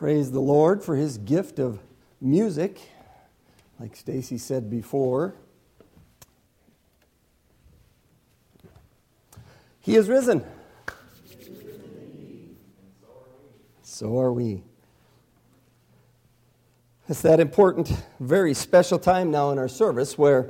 Praise the Lord for His gift of music, like Stacy said before. He is risen. So are we. It's that important, very special time now in our service where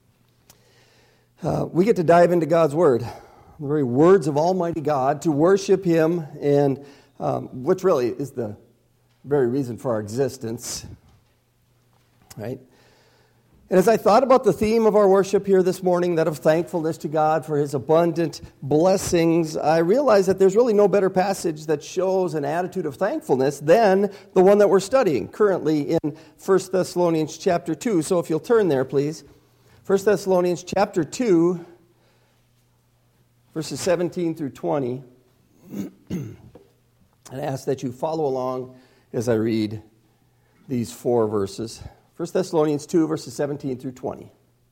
we get to dive into God's Word, the very words of Almighty God, to worship Him, and which really is the very reason for our existence, right? And as I thought about the theme of our worship here this morning, that of thankfulness to God for His abundant blessings, I realized that there's really no better passage that shows an attitude of thankfulness than the one that we're studying currently in 1 Thessalonians chapter 2. So if you'll turn there, please. 1 Thessalonians chapter 2, verses 17 through 20. And I ask that you follow along as I read these four verses. 1 Thessalonians 2, verses 17 through 20.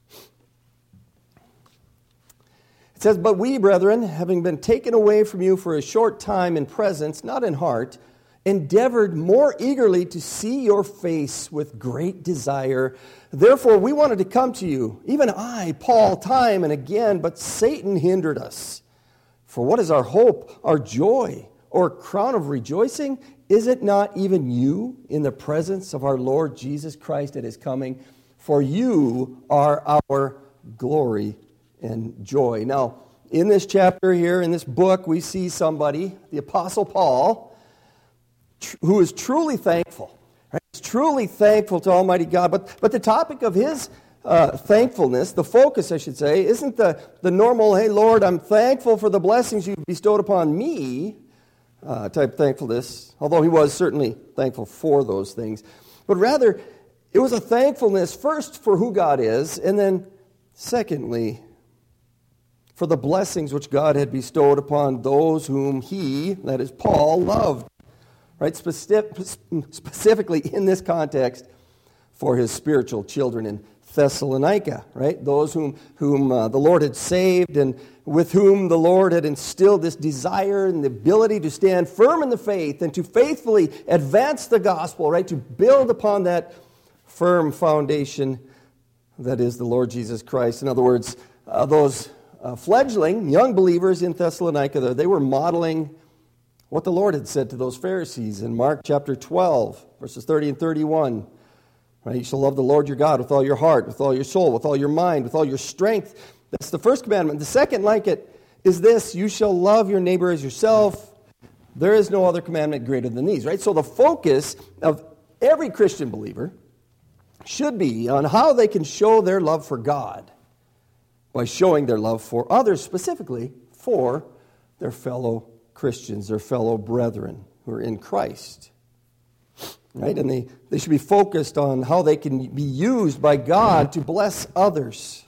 It says, "But we, brethren, having been taken away from you for a short time in presence, not in heart, endeavored more eagerly to see your face with great desire. Therefore we wanted to come to you, even I, Paul, time and again, but Satan hindered us. For what is our hope, our joy, or crown of rejoicing? Is it not even you in the presence of our Lord Jesus Christ at His coming? For you are our glory and joy." Now, in this chapter here, in this book, we see somebody, the Apostle Paul, who is truly thankful. Right? He's truly thankful to Almighty God. But the topic of his thankfulness, the focus, I should say, isn't the normal, "Hey, Lord, I'm thankful for the blessings you've bestowed upon me," type thankfulness, although he was certainly thankful for those things. But rather, it was a thankfulness first for who God is, and then secondly, for the blessings which God had bestowed upon those whom he, that is Paul, loved. Right? Specifically in this context, for his spiritual children in Thessalonica, right? Those whom the Lord had saved and with whom the Lord had instilled this desire and the ability to stand firm in the faith and to faithfully advance the gospel, right? To build upon that firm foundation that is the Lord Jesus Christ. In other words, those fledgling young believers in Thessalonica, they were modeling what the Lord had said to those Pharisees in Mark chapter 12, verses 30 and 31. Right? You shall love the Lord your God with all your heart, with all your soul, with all your mind, with all your strength. That's the first commandment. The second, like it, is this: you shall love your neighbor as yourself. There is no other commandment greater than these. Right? So the focus of every Christian believer should be on how they can show their love for God by showing their love for others, specifically for their fellow Christians, their fellow brethren who are in Christ. Right? And they should be focused on how they can be used by God to bless others.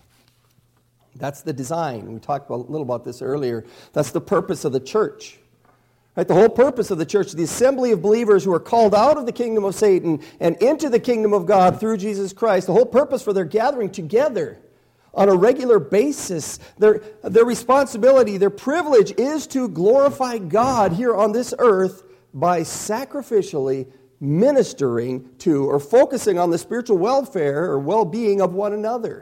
That's the design. We talked a little about this earlier. That's the purpose of the church. Right? The whole purpose of the church, the assembly of believers who are called out of the kingdom of Satan and into the kingdom of God through Jesus Christ, the whole purpose for their gathering together on a regular basis, their responsibility, their privilege is to glorify God here on this earth by sacrificially ministering to or focusing on the spiritual welfare or well-being of one another.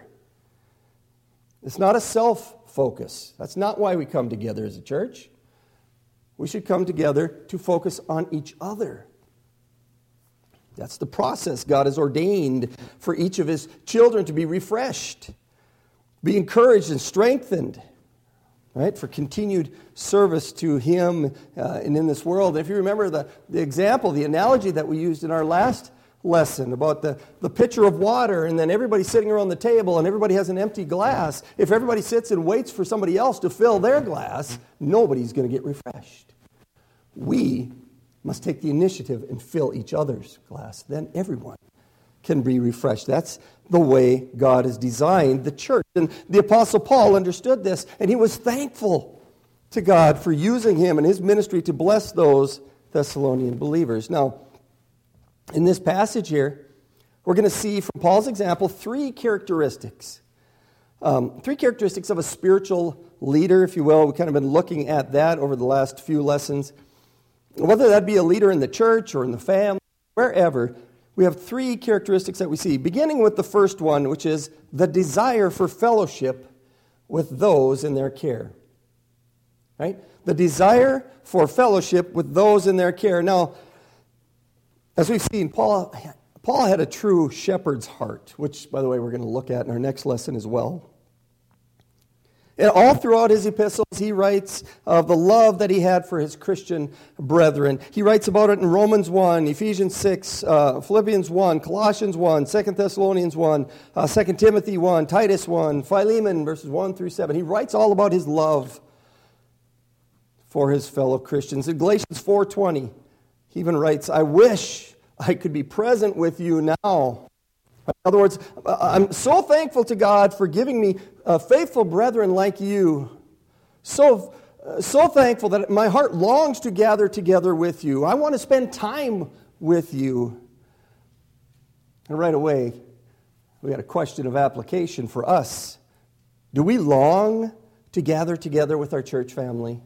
It's not a self-focus. That's not why we come together as a church. We should come together to focus on each other. That's the process God has ordained for each of His children to be refreshed, be encouraged and strengthened, right, for continued service to Him and in this world. And if you remember the example, the analogy that we used in our last lesson about the pitcher of water and then everybody sitting around the table and everybody has an empty glass, if everybody sits and waits for somebody else to fill their glass, nobody's going to get refreshed. We must take the initiative and fill each other's glass. Then everyone can be refreshed. That's the way God has designed the church. And the Apostle Paul understood this, and he was thankful to God for using him and his ministry to bless those Thessalonian believers. Now, in this passage here, we're going to see from Paul's example three characteristics. Three characteristics of a spiritual leader, if you will. We've kind of been looking at that over the last few lessons. Whether that be a leader in the church or in the family, wherever, we have three characteristics that we see, beginning with the first one, which is the desire for fellowship with those in their care. Right? The desire for fellowship with those in their care. Now, as we've seen, Paul had a true shepherd's heart, which, by the way, we're going to look at in our next lesson as well. And all throughout his epistles, he writes of the love that he had for his Christian brethren. He writes about it in Romans 1, Ephesians 6, Philippians 1, Colossians 1, 2 Thessalonians 1, 2 Timothy 1, Titus 1, Philemon, verses 1 through 7. He writes all about his love for his fellow Christians. In Galatians 4:20, he even writes, I wish I could be present with you now. In other words, I'm so thankful to God for giving me faithful brethren like you. So thankful that my heart longs to gather together with you. I want to spend time with you. And right away, we got a question of application for us. Do we long to gather together with our church family?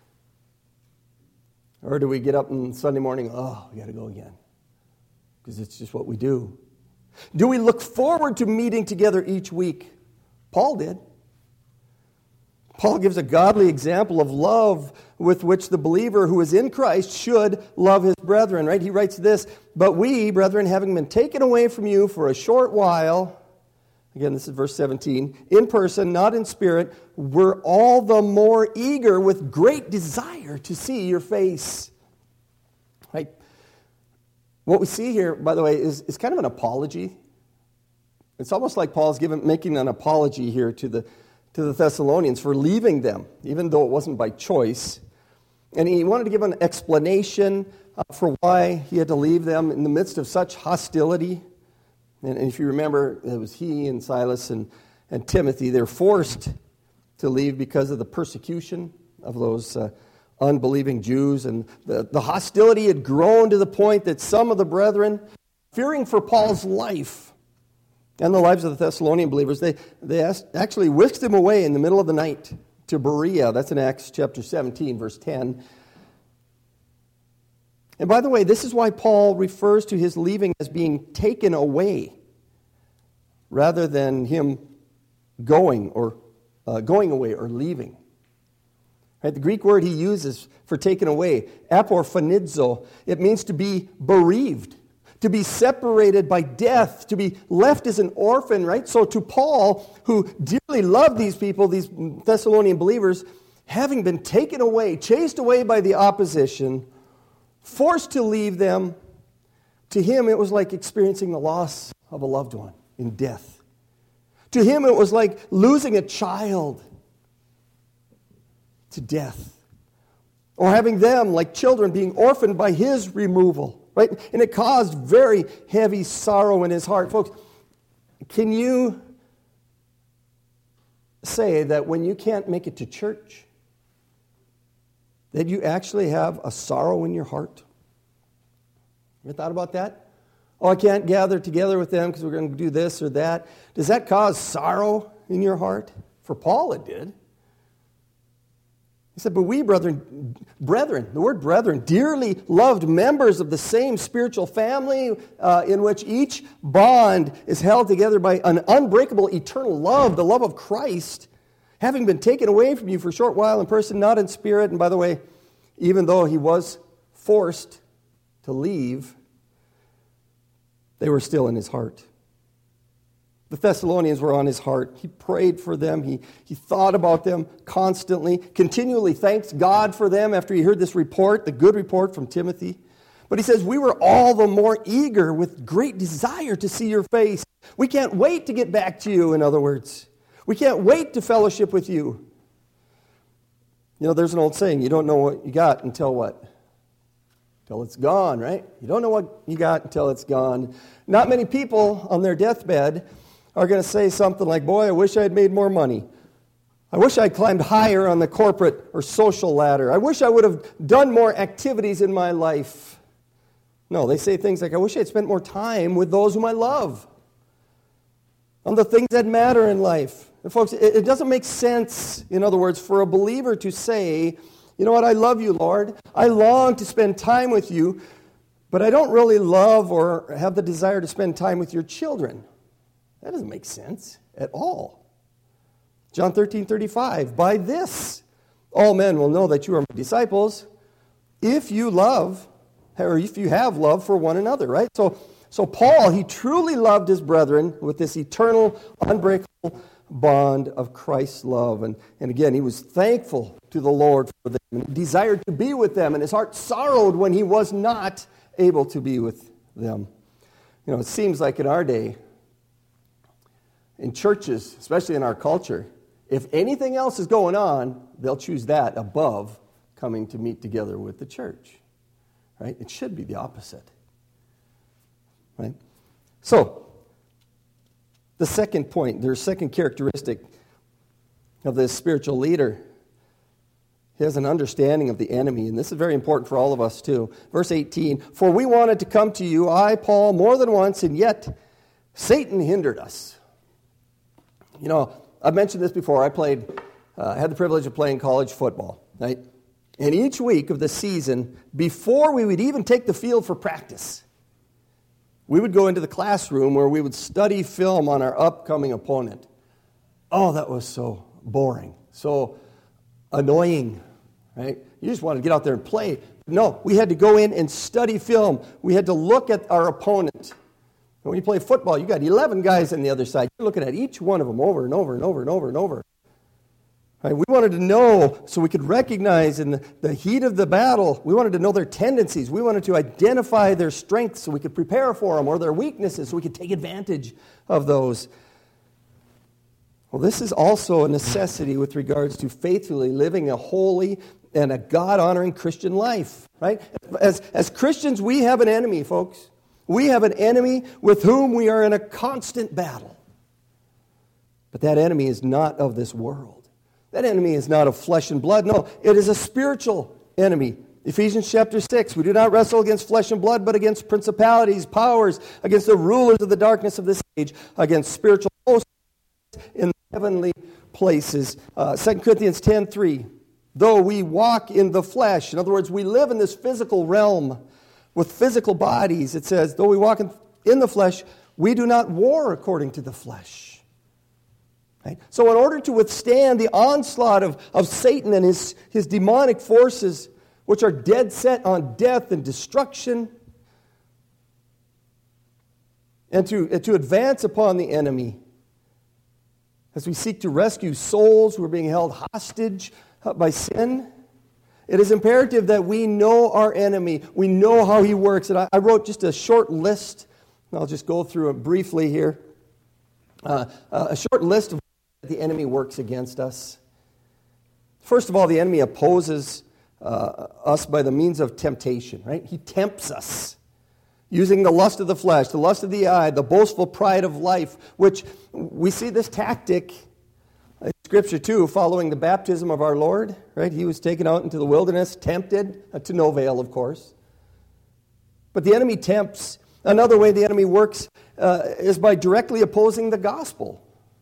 Or do we get up on Sunday morning, oh, we got to go again? Because it's just what we do. Do we look forward to meeting together each week? Paul did. Paul gives a godly example of love with which the believer who is in Christ should love his brethren, right? He writes this, but we, brethren, having been taken away from you for a short while, again, this is verse 17, in person, not in spirit, we're all the more eager with great desire to see your face. Right? What we see here, by the way, is kind of an apology. It's almost like Paul's making an apology here to the Thessalonians for leaving them, even though it wasn't by choice. And he wanted to give an explanation for why he had to leave them in the midst of such hostility. And if you remember, it was he and Silas and Timothy. They're forced to leave because of the persecution of those unbelieving Jews. And the hostility had grown to the point that some of the brethren, fearing for Paul's life and the lives of the Thessalonian believers, they actually whisked him away in the middle of the night to Berea. That's in Acts chapter 17, verse 10. And by the way, this is why Paul refers to his leaving as being taken away, rather than him going away or leaving. Right? The Greek word he uses for taken away, aporphanidzo, it means to be bereaved, to be separated by death, to be left as an orphan, right? So to Paul, who dearly loved these people, these Thessalonian believers, having been taken away, chased away by the opposition, forced to leave them, to him it was like experiencing the loss of a loved one in death. To him it was like losing a child to death. Or having them, like children, being orphaned by his removal. Right? And it caused very heavy sorrow in his heart. Folks, can you say that when you can't make it to church, that you actually have a sorrow in your heart? You ever thought about that? Oh, I can't gather together with them because we're going to do this or that. Does that cause sorrow in your heart? For Paul, it did. He said, but we, brethren, the word brethren, dearly loved members of the same spiritual family in which each bond is held together by an unbreakable eternal love, the love of Christ, having been taken away from you for a short while in person, not in spirit. And by the way, even though he was forced to leave, they were still in his heart. The Thessalonians were on his heart. He prayed for them. He thought about them constantly, continually thanked God for them after he heard this report, the good report from Timothy. But he says, we were all the more eager with great desire to see your face. We can't wait to get back to you, in other words. We can't wait to fellowship with you. You know, there's an old saying, you don't know what you got until what? Until it's gone, right? You don't know what you got until it's gone. Not many people on their deathbed are going to say something like, boy, I wish I had made more money. I wish I climbed higher on the corporate or social ladder. I wish I would have done more activities in my life. No, they say things like, I wish I had spent more time with those whom I love, on the things that matter in life. And folks, it doesn't make sense, in other words, for a believer to say You know what? I love you, Lord. I long to spend time with you, but I don't really love or have the desire to spend time with your children. That doesn't make sense at all. John 13:35, by this all men will know that you are my disciples if you love, or if you have love for one another, right? So Paul, he truly loved his brethren with this eternal, unbreakable bond of Christ's love. And again, he was thankful to the Lord for them, and he desired to be with them, and his heart sorrowed when he was not able to be with them. You know, it seems like in our day, in churches, especially in our culture, if anything else is going on, they'll choose that above coming to meet together with the church. Right? It should be the opposite. Right? So, the second point, their second characteristic of this spiritual leader, he has an understanding of the enemy, and this is very important for all of us too. Verse 18, for we wanted to come to you, I, Paul, more than once, and yet Satan hindered us. You know, I've mentioned this before. I had the privilege of playing college football, right? And each week of the season, before we would even take the field for practice, we would go into the classroom where we would study film on our upcoming opponent. Oh, that was so boring, so annoying, right? You just wanted to get out there and play. No, we had to go in and study film. We had to look at our opponent. And when you play football, you got 11 guys on the other side. You're looking at each one of them over and over and over and over and over. Right? We wanted to know so we could recognize in the heat of the battle, we wanted to know their tendencies. We wanted to identify their strengths so we could prepare for them, or their weaknesses so we could take advantage of those. Well, this is also a necessity with regards to faithfully living a holy and a God-honoring Christian life. Right? As Christians, we have an enemy, folks. We have an enemy with whom we are in a constant battle. But that enemy is not of this world. That enemy is not of flesh and blood. No, it is a spiritual enemy. Ephesians chapter 6, we do not wrestle against flesh and blood, but against principalities, powers, against the rulers of the darkness of this age, against spiritual hosts in the heavenly places. 2 Corinthians 10:3, though we walk in the flesh, in other words, we live in this physical realm with physical bodies, it says, though we walk in the flesh, we do not war according to the flesh. Right? So in order to withstand the onslaught of Satan and his demonic forces, which are dead set on death and destruction, and to advance upon the enemy, as we seek to rescue souls who are being held hostage by sin, it is imperative that we know our enemy. We know how he works. And I wrote just a short list. I'll just go through it briefly here. A short list of how the enemy works against us. First of all, the enemy opposes us by the means of temptation, right? He tempts us using the lust of the flesh, the lust of the eye, the boastful pride of life, which we see this tactic in Scripture too, following the baptism of our Lord, right? He was taken out into the wilderness, tempted, to no avail, of course. But the enemy tempts. Another way the enemy works is by directly opposing the gospel.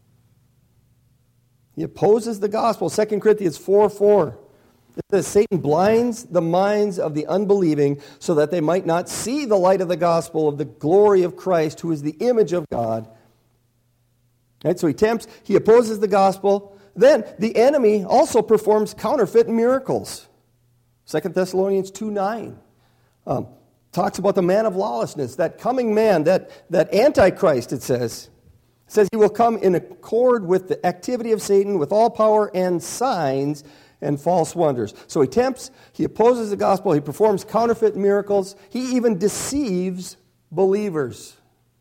He opposes the gospel. 2 Corinthians 4:4. It says, Satan blinds the minds of the unbelieving so that they might not see the light of the gospel of the glory of Christ, who is the image of God. Right? So he tempts, he opposes the gospel. Then the enemy also performs counterfeit miracles. 2 Thessalonians 2:9 talks about the man of lawlessness, that coming man, that Antichrist, it says. It says he will come in accord with the activity of Satan with all power and signs and false wonders. So he tempts, he opposes the gospel, he performs counterfeit miracles, he even deceives believers.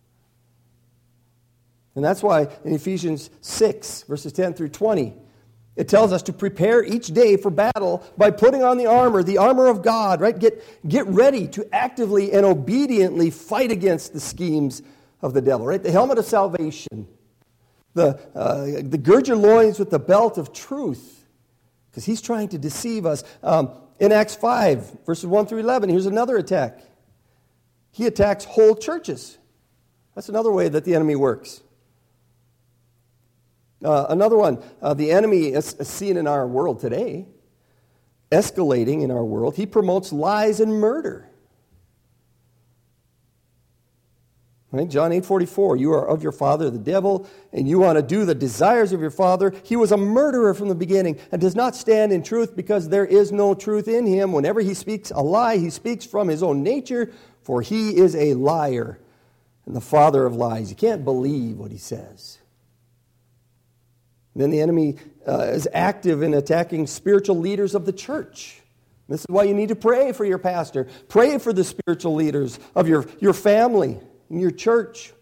And that's why in Ephesians 6, verses 10 through 20, it tells us to prepare each day for battle by putting on the armor of God, right? Get ready to actively and obediently fight against the schemes of the devil, right? The helmet of salvation, the gird your loins with the belt of truth, because he's trying to deceive us. In Acts 5, verses 1 through 11, here's another attack. He attacks whole churches. That's another way that the enemy works. Another one, the enemy is seen in our world today. escalating in our world, he promotes lies and murder. Right? John 8:44, you are of your father, the devil, and you want to do the desires of your father. He was a murderer from the beginning and does not stand in truth because there is no truth in him. Whenever he speaks a lie, he speaks from his own nature, for he is a liar and the father of lies. You can't believe what he says. And then the enemy is active in attacking spiritual leaders of the church. This is why you need to pray for your pastor. Pray for the spiritual leaders of your family. In your church.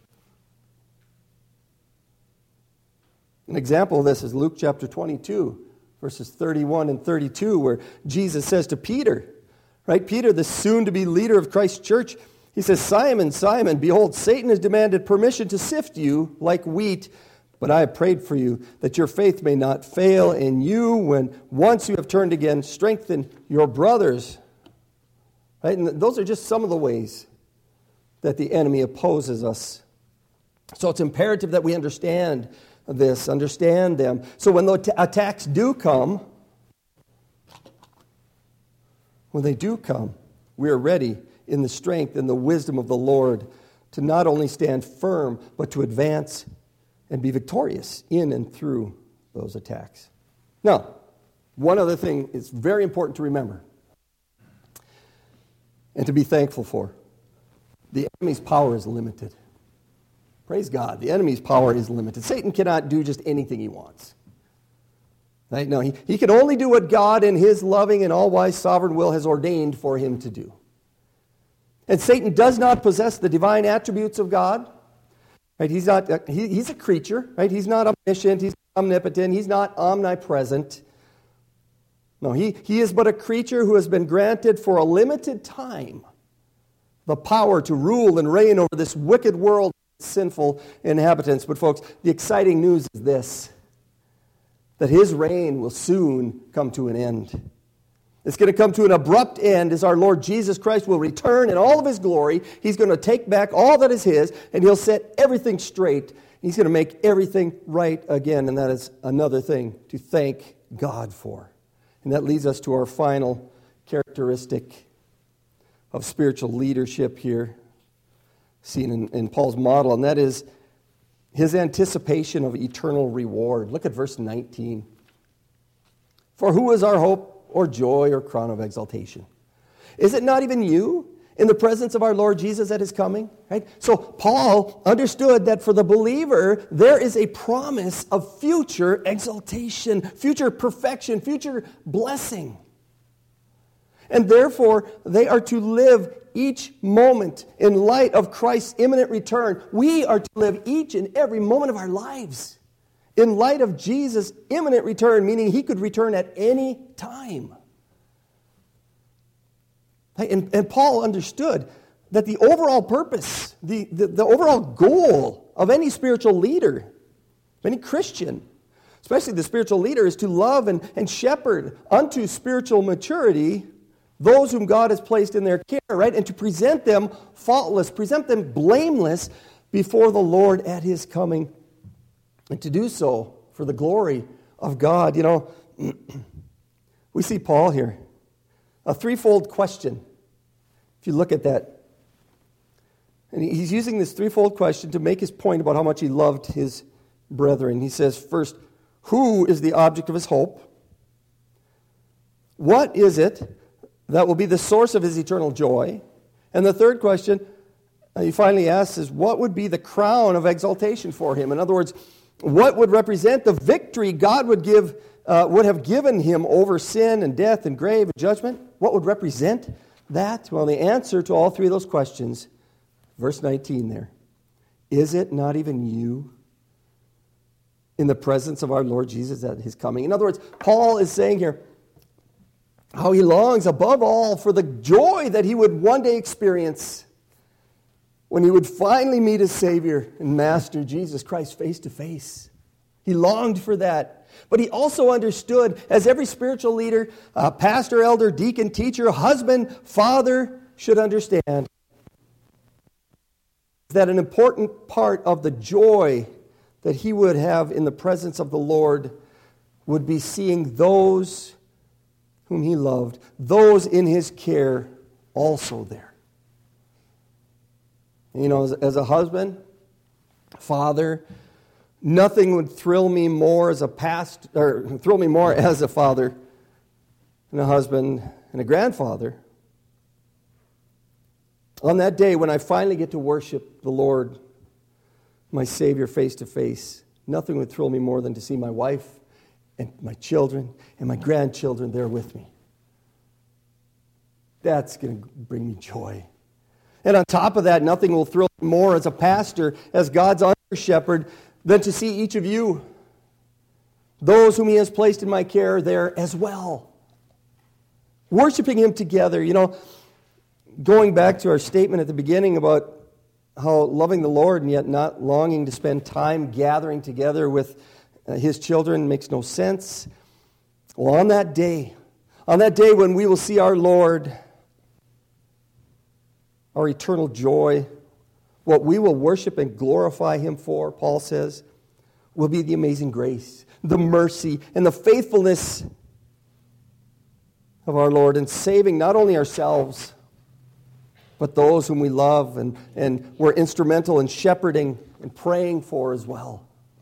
An example of this is Luke chapter 22, verses 31 and 32, where Jesus says to Peter, right, Peter, the soon-to-be leader of Christ's church, he says, Simon, Simon, behold, Satan has demanded permission to sift you like wheat, but I have prayed for you that your faith may not fail, and you, when once you have turned again, strengthen your brothers. Right? And those are just some of the ways that the enemy opposes us. So it's imperative that we understand this, understand them. So when the attacks do come, when they do come, we are ready in the strength and the wisdom of the Lord to not only stand firm, but to advance and be victorious in and through those attacks. Now, one other thing is very important to remember and to be thankful for. The enemy's power is limited. Praise God. The enemy's power is limited. Satan cannot do just anything he wants. Right? No, he can only do what God in his loving and all-wise sovereign will has ordained for him to do. And Satan does not possess the divine attributes of God. Right? He's a creature. Right? He's not omniscient. He's not omnipotent. He's not omnipresent. No, he is but a creature who has been granted for a limited time the power to rule and reign over this wicked world of sinful inhabitants. But folks, the exciting news is this, that his reign will soon come to an end. It's going to come to an abrupt end as our Lord Jesus Christ will return in all of his glory. He's going to take back all that is his, and he'll set everything straight. He's going to make everything right again, and that is another thing to thank God for. And that leads us to our final characteristic of spiritual leadership here, seen in Paul's model, and that is his anticipation of eternal reward. Look at verse 19. For who is our hope or joy or crown of exaltation? Is it not even you in the presence of our Lord Jesus at his coming? Right? So Paul understood that for the believer, there is a promise of future exaltation, future perfection, future blessing. And therefore, they are to live each moment in light of Christ's imminent return. We are to live each and every moment of our lives in light of Jesus' imminent return, meaning he could return at any time. And Paul understood that the overall purpose, the overall goal of any spiritual leader, of any Christian, especially the spiritual leader, is to love and shepherd unto spiritual maturity those whom God has placed in their care, right? And to present them faultless, present them blameless before the Lord at his coming. And to do so for the glory of God. You know, we see Paul here. A threefold question. If you look at that. And he's using this threefold question to make his point about how much he loved his brethren. He says, first, who is the object of his hope? What is it that will be the source of his eternal joy? And the third question he finally asks is, what would be the crown of exaltation for him? In other words, what would represent the victory God would have given him over sin and death and grave and judgment? What would represent that? Well, the answer to all three of those questions, verse 19 there. Is it not even you in the presence of our Lord Jesus at his coming? In other words, Paul is saying here, how he longs above all for the joy that he would one day experience when he would finally meet his Savior and Master, Jesus Christ, face to face. He longed for that. But he also understood, as every spiritual leader, pastor, elder, deacon, teacher, husband, father should understand, that an important part of the joy that he would have in the presence of the Lord would be seeing those whom he loved, those in his care also there. You know, as a husband, father, nothing would thrill me more as a father and a husband and a grandfather. On that day when I finally get to worship the Lord, my Savior, face to face, nothing would thrill me more than to see my wife and my children and my grandchildren there with me. That's going to bring me joy. And on top of that, nothing will thrill me more as a pastor, as God's under-shepherd, than to see each of you, those whom he has placed in my care, there as well. Worshiping him together. You know, going back to our statement at the beginning about how loving the Lord and yet not longing to spend time gathering together with his children makes no sense. Well, on that day when we will see our Lord, our eternal joy, what we will worship and glorify him for, Paul says, will be the amazing grace, the mercy, and the faithfulness of our Lord in saving not only ourselves, but those whom we love and we're instrumental in shepherding and praying for as well.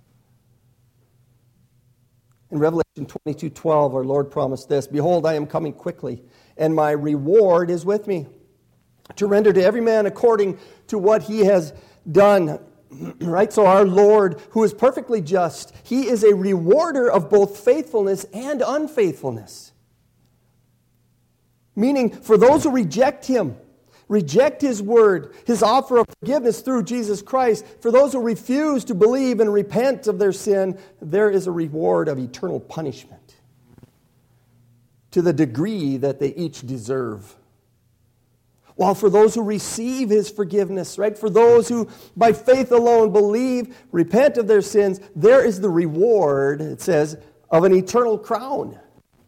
In Revelation 22:12, our Lord promised this, "Behold, I am coming quickly, and my reward is with me, to render to every man according to what he has done." Right? So our Lord, who is perfectly just, he is a rewarder of both faithfulness and unfaithfulness. Meaning, for those who reject him, reject his word, his offer of forgiveness through Jesus Christ, for those who refuse to believe and repent of their sin, there is a reward of eternal punishment to the degree that they each deserve. While for those who receive his forgiveness, right, for those who by faith alone believe, repent of their sins, there is the reward, it says, of an eternal crown.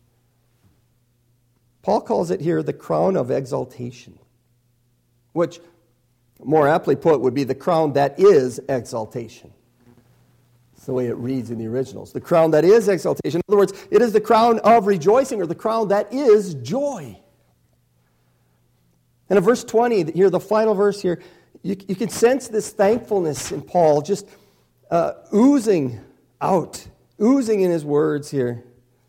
Paul calls it here the crown of exaltation, which, more aptly put, would be the crown that is exaltation. It's the way it reads in the originals. The crown that is exaltation. In other words, it is the crown of rejoicing, or the crown that is joy. And in verse 20, here, the final verse here, you can sense this thankfulness in Paul just oozing out, oozing in his words here.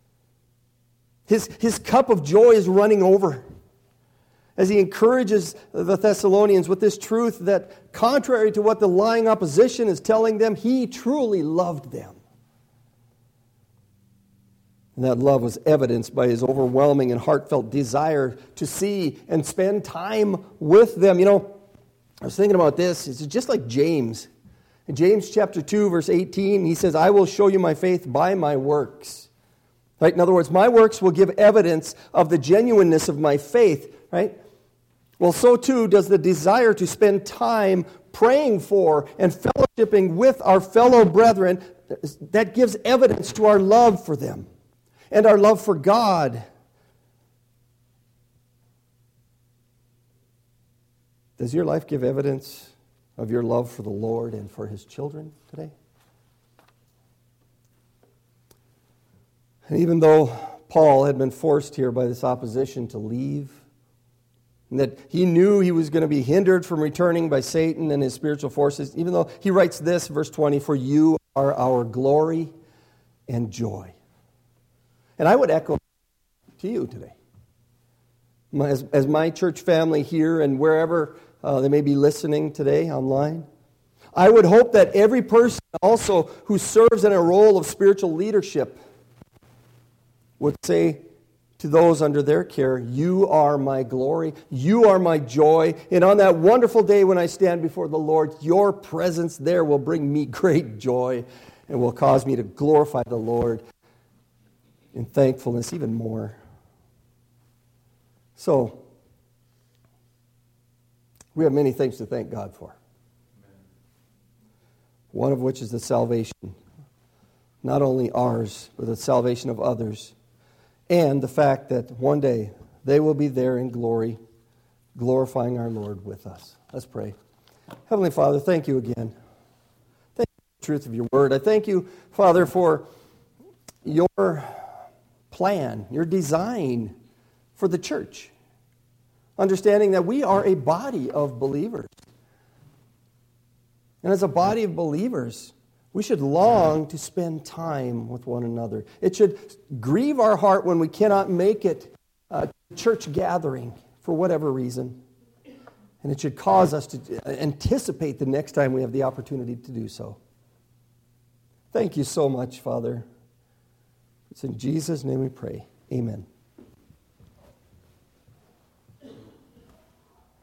His cup of joy is running over as he encourages the Thessalonians with this truth that, contrary to what the lying opposition is telling them, he truly loved them. And that love was evidenced by his overwhelming and heartfelt desire to see and spend time with them. You know, I was thinking about this. It's just like James. In James chapter 2, verse 18, he says, "I will show you my faith by my works." Right? In other words, my works will give evidence of the genuineness of my faith. Right? Well, so too does the desire to spend time praying for and fellowshipping with our fellow brethren. That gives evidence to our love for them and our love for God. Does your life give evidence of your love for the Lord and for his children today? And even though Paul had been forced here by this opposition to leave, and that he knew he was going to be hindered from returning by Satan and his spiritual forces, even though he writes this, verse 20, "For you are our glory and joy." And I would echo to you today. As my church family here and wherever they may be listening today online, I would hope that every person also who serves in a role of spiritual leadership would say to those under their care, "You are my glory, you are my joy, and on that wonderful day when I stand before the Lord, your presence there will bring me great joy and will cause me to glorify the Lord in thankfulness even more." So, we have many things to thank God for. One of which is the salvation, not only ours, but the salvation of others. And the fact that one day they will be there in glory, glorifying our Lord with us. Let's pray. Heavenly Father, thank you again. Thank you for the truth of your word. I thank you, Father, for your plan, your design for the church. Understanding that we are a body of believers. And as a body of believers, we should long to spend time with one another. It should grieve our heart when we cannot make it a church gathering for whatever reason. And it should cause us to anticipate the next time we have the opportunity to do so. Thank you so much, Father. It's in Jesus' name we pray. Amen.